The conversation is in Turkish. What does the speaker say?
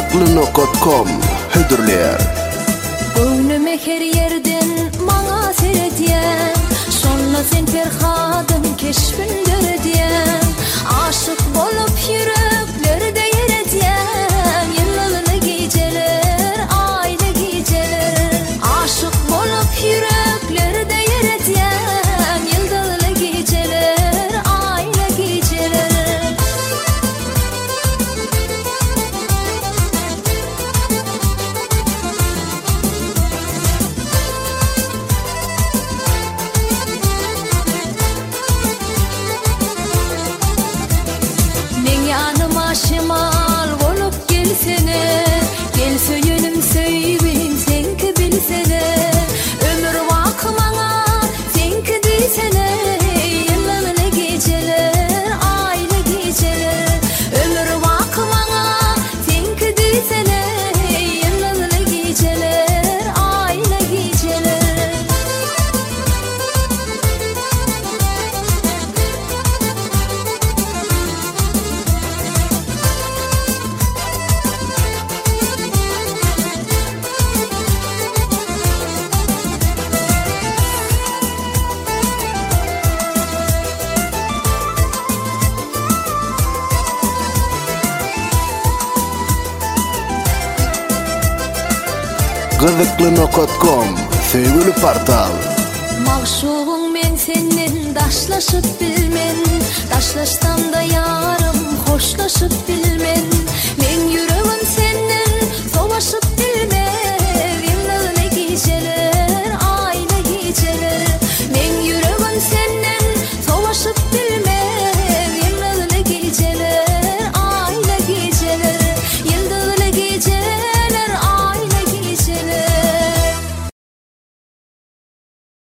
Gızıklı.com hüdürler. Göwnüme her yerden maňa seredýän, şonda sen Ferhadyň keşfindirdýän. Aşyk bolup ýüreklerde ýeredýän, ýyllyny gijeler, aýly gijeler. Aşyk bolup ýüreklerde ýeredýän, ýyldyny gijeler, aýly gijeler. Yanıma şimal olup gelsene, gel söylenim söýbin senki bilsene. Ömür wakmaňa senki diýsene, ýyllyny gijeler, aýly gijeler. Ömür wakmaňa senki diýsene, ýyllyny gijeler, aýly gijeler. Gızıklı.com söýgüli portal. Magşugyň men senden daşlaşyp bilmen, daşlaşsam da ýarym hoşlaşyp bilmen. Men ýüregim